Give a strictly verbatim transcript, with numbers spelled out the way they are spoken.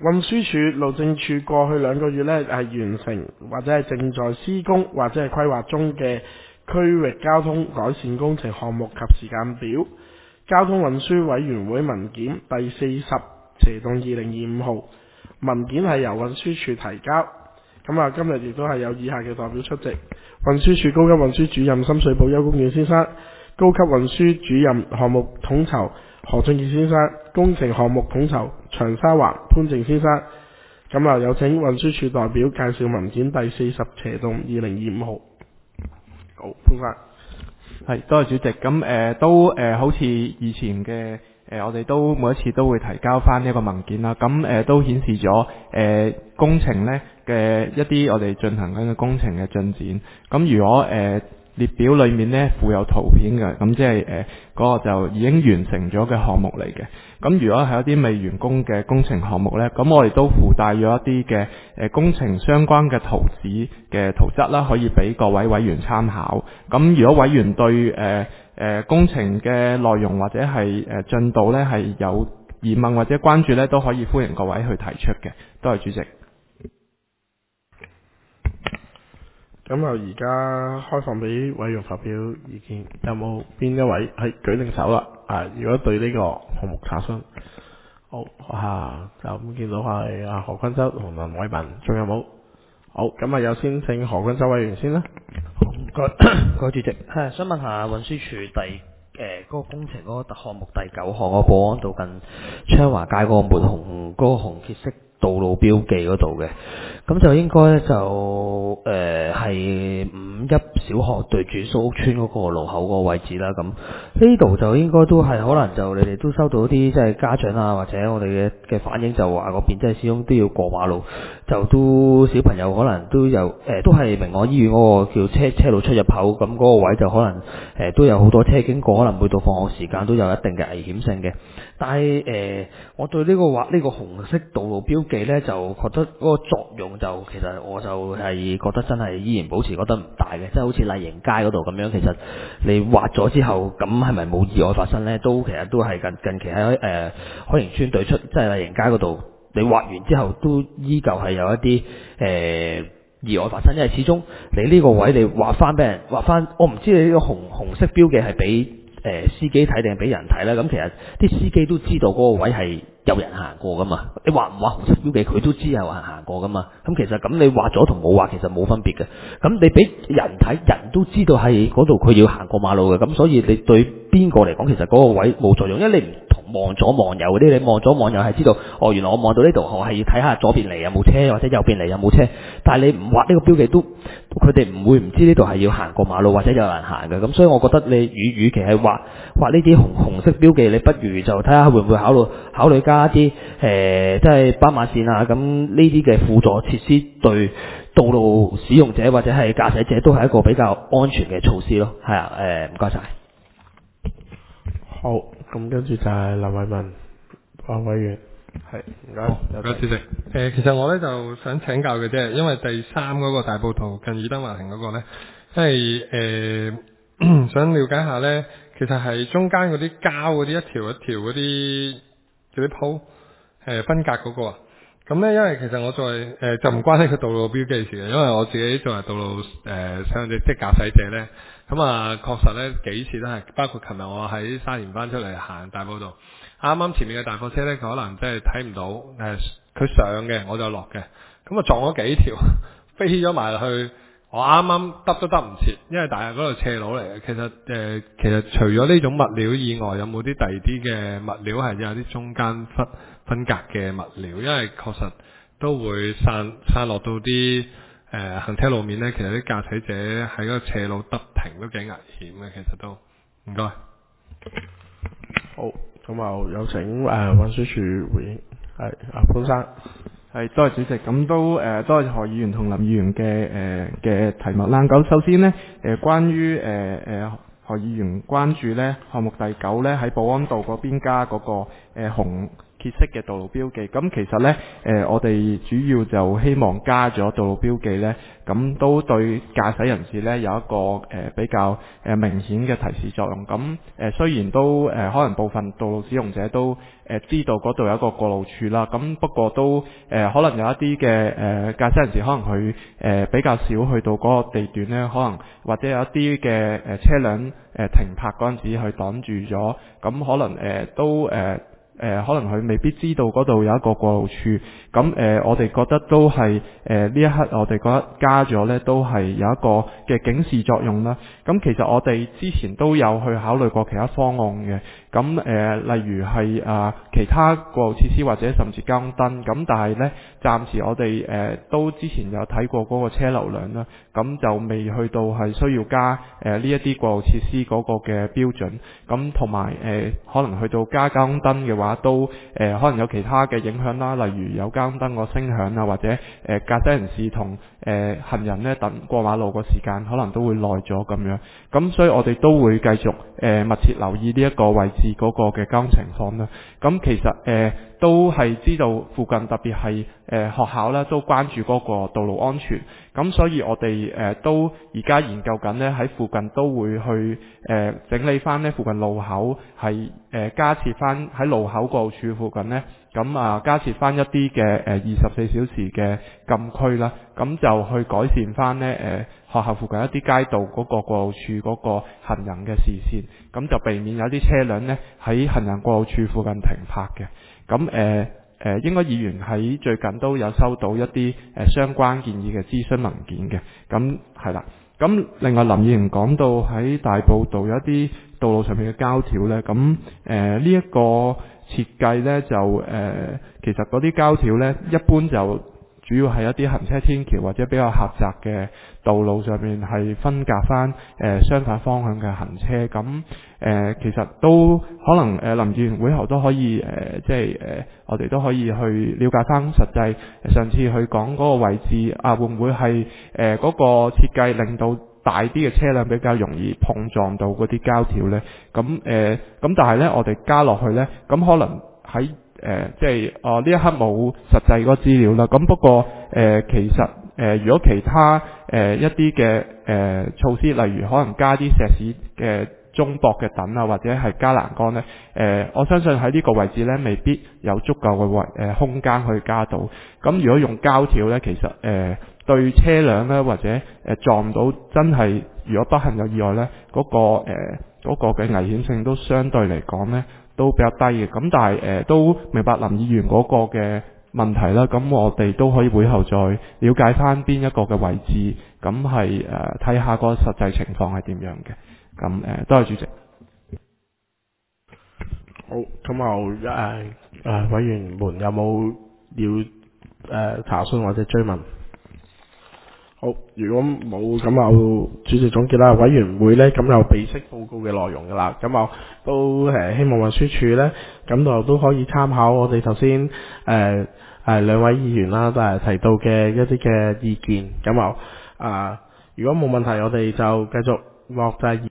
運輸署、路政署過去兩個月呢係完成或者係正在施工或者係規劃中嘅區域交通改善工程項目及時間表。交通運輸委員會文件第四十斜洞二零二五號，文件係由運輸署提交。咁啊，今日亦都係有以下嘅代表出席：運輸署高級運輸主任深水埗邱公遠先生，高級運輸主任項目統籌何俊傑先生，工程項目統籌長沙灣潘靜先生。咁啊，有請運輸署代表介紹文件第四十斜洞二零二五號。好，潘生。 係，多謝主席。咁誒、呃、都誒、呃、好似以前嘅誒、呃，我哋都每一次都會提交翻呢一個文件啦。咁誒、呃、都顯示咗誒、呃、工程咧嘅一啲我哋進行緊嘅工程嘅進展。咁如果誒、呃列表裏面呢附有圖片嘅，咁即係誒嗰個就已經完成咗嘅項目嚟嘅。咁如果係一啲未完工嘅工程項目呢，咁我哋都附帶咗一啲嘅誒工程相關嘅圖紙嘅圖則啦，可以俾各位委員參考。咁如果委員對誒誒、呃呃、工程嘅內容或者係誒進度呢係有疑問或者關注呢，都可以歡迎各位去提出嘅。多謝主席。 咁啊，而家開放俾委員發表意見，有冇邊一位係舉定手啦？啊，如果對呢個項目查詢，好啊，就咁見到係啊何君洲同林偉文，仲有冇？好，咁啊，有先請何君洲委員先啦。 好，唔該，各位主席，係想問下運輸署第誒嗰、呃嗰個工程嗰個項目第九項嗰個保安道近昌華街嗰個門紅嗰、嗰個紅褐色道路標記嗰度嘅，咁就應該就誒係五一小學對住蘇屋村嗰個路口嗰個位置啦。咁呢度就應該都係可能就你哋都收到啲即係家長啊或者我哋嘅嘅反映，就話嗰邊即係始終都要過馬路，就都小朋友可能都有誒、呃、都係明愛醫院嗰個叫車車路出入口，咁嗰個位就可能誒、呃、都有好多車經過，可能每到放學時間都有一定嘅危險性嘅。但係誒、呃、我對呢個話呢個紅色道路標記呢，就覺得嗰個作用就其實我就係覺得真係依然保持覺得唔大嘅，即係好似麗盈街嗰度咁樣，其實你畫咗之後，咁係咪冇意外發生呢？都其實都係近近期喺誒海盈村對出，即係麗盈街嗰度，你畫完之後都依舊係有一啲誒、呃、意外發生，因為始終你呢個位你畫翻俾人畫翻，我唔知你呢個紅紅色標記係俾誒司機睇定係俾人睇啦。咁其實啲司機都知道嗰個位係有人行過噶嘛，你畫唔畫紅色標記佢都知有人行過噶嘛。咁其實咁你畫咗同冇畫其實冇分別嘅。咁你俾人睇，人都知道係嗰度佢要行過馬路嘅。咁所以你對邊個嚟講其實嗰個位冇作用，因為你唔同望左望右嗰啲，你望左望右係知道哦，原來我望到呢度我係要睇下左邊嚟有冇車或者右邊嚟有冇車。但係你唔畫呢個標記都佢哋唔會唔知呢度係要行過馬路或者有人行嘅。咁所以我覺得你與與其係畫畫呢啲紅紅色標記，你不如就睇下會唔會考慮考慮加一啲誒、呃，即係斑馬線啊，咁呢啲嘅輔助設施對道路使用者或者係駕駛者都係一個比較安全嘅措施咯。係啊，誒唔該晒。 好，咁跟住就係林偉文啊委員，係唔該， 唔該主席。誒、呃，其實我咧就想請教嘅啫，因為第三嗰個大埔道近爾登華庭嗰個咧，即係誒想了解下咧，其實係中間嗰啲膠嗰啲一條一條嗰啲嗰啲鋪誒分隔嗰個啊。咁咧，因為其實我作為誒、呃、就唔關呢個道路標記事嘅，因為我自己作為道路誒使用者即係駕駛者咧，咁啊確實咧幾次都係，包括琴日我喺沙田翻出嚟行大埔道，啱啱前面嘅大貨車咧，佢可能即係睇唔到誒，佢、呃、上嘅我就落嘅，咁啊撞咗幾條，飛咗埋去，我啱啱得都得唔切，因為大係嗰度斜路嚟嘅。其實誒、呃，其實除咗呢種物料以外，有冇啲第二啲嘅物料係有啲中間分分隔嘅物料？因為確實都會散散落到啲誒、呃、行車路面咧。其實啲駕駛者喺嗰個斜路得停都幾危險嘅。其實都唔該。 好，咁啊有請誒運輸署回應，係阿潘生。 係，多謝主席。咁都誒、呃，多謝何議員同林議員嘅誒嘅題目啦。咁首先呢，誒、呃、關於誒誒何議員關注呢項目第九呢，喺保安道嗰邊加嗰、那個誒、呃、紅揭色嘅道路標記。咁其實呢，誒、呃、我哋主要就希望加咗道路標記呢，咁都對駕駛人士呢有一個誒、呃、比較誒明顯嘅提示作用。咁誒、呃、雖然都誒、呃、可能部分道路使用者都誒、呃、知道嗰度有一個過路處啦，咁不過都誒、呃、可能有一啲嘅誒駕駛人士可能佢誒、呃、比較少去到嗰個地段呢，可能或者有一啲嘅誒車輛誒、呃、停泊嗰陣時去擋住咗，咁可能誒、呃、都誒。呃誒、呃、可能佢未必知道嗰度有一個過路處，咁誒、呃、我哋覺得都係誒呢一刻我哋覺得加咗呢都係有一個嘅警示作用啦。咁其實我哋之前都有去考慮過其他方案嘅，咁誒、呃、例如係啊、呃、其他過路設施或者甚至交通燈，咁但係呢暫時我哋誒、呃、都之前有睇過嗰個車流量啦，咁就未去到係需要加誒呢一啲過路設施嗰個嘅標準，咁同埋誒可能去到加交通燈嘅話，都誒、呃、可能有其他嘅影響啦，例如有交通燈個聲響啊，或者誒駕駛人士同誒、呃、行人呢等過馬路個時間可能都會耐咗咁樣，咁所以我哋都會繼續誒、呃、密切留意呢一個位置嗰個嘅交通情況啦。咁其實誒、呃、都係知道附近特別係誒學校咧都關注嗰個道路安全，咁所以我哋誒、呃、都而家研究緊呢，喺附近都會去誒、呃、整理翻呢附近路口係誒、呃、加設翻喺路口過路處附近呢，咁啊加設翻一啲嘅誒二十四小時嘅禁區啦，咁就去改善翻呢誒、呃、學校附近一啲街道嗰個過路處嗰個行人嘅視線，咁就避免有啲車輛呢喺行人過路處附近停泊嘅。咁誒誒應該議員喺最近都有收到一啲誒、呃、相關建議嘅諮詢文件嘅，咁係啦。咁另外林議員講到喺大埔道有一啲道路上面嘅膠條呢，咁誒呢一個設計呢，就誒、呃、其實嗰啲膠條呢，一般就主要係一啲行車天橋或者比較狹窄嘅道路上面係分隔翻誒、呃、相反方向嘅行車，咁誒、呃、其實都可能誒、呃、林議員會後都可以誒、呃、即係誒、呃、我哋都可以去了解翻實際上次去講嗰個位置啊，會唔會係誒嗰個設計令到大啲嘅車輛比較容易碰撞到嗰啲膠條呢？咁誒咁但係呢，我哋加落去呢，咁可能喺誒、呃、即係哦呢一刻冇實際嗰個資料啦，咁不過誒、呃、其實誒、呃、如果其他誒、呃、一啲嘅誒措施，例如可能加啲石屎嘅中薄嘅等啊，或者係加欄杆呢，誒、呃、我相信喺呢個位置呢未必有足夠嘅位誒空間去加到。咁如果用膠條呢，其實誒、呃、對車輛呢，或者誒、呃、撞到真係如果不幸有意外呢，嗰、那個誒嗰、呃那個嘅危險性都相對嚟講呢都比較低嘅，咁但係誒、呃、都明白林議員嗰個嘅問題啦，咁我哋都可以會後再了解翻邊一個嘅位置，咁係誒睇下個實際情況係點樣嘅，咁誒、呃、多謝主席。 好，咁又誒誒委員們有冇要誒、呃、查詢或者追問？好，如果冇咁就主席總結啦，委員會呢，咁有備悉報告嘅內容噶啦，咁就都誒、呃、希望運輸署呢，咁就都可以參考我哋頭先誒誒兩位議員啦，都係提到嘅一啲嘅意見，咁就啊、呃、如果冇問題，我哋就繼續落掣。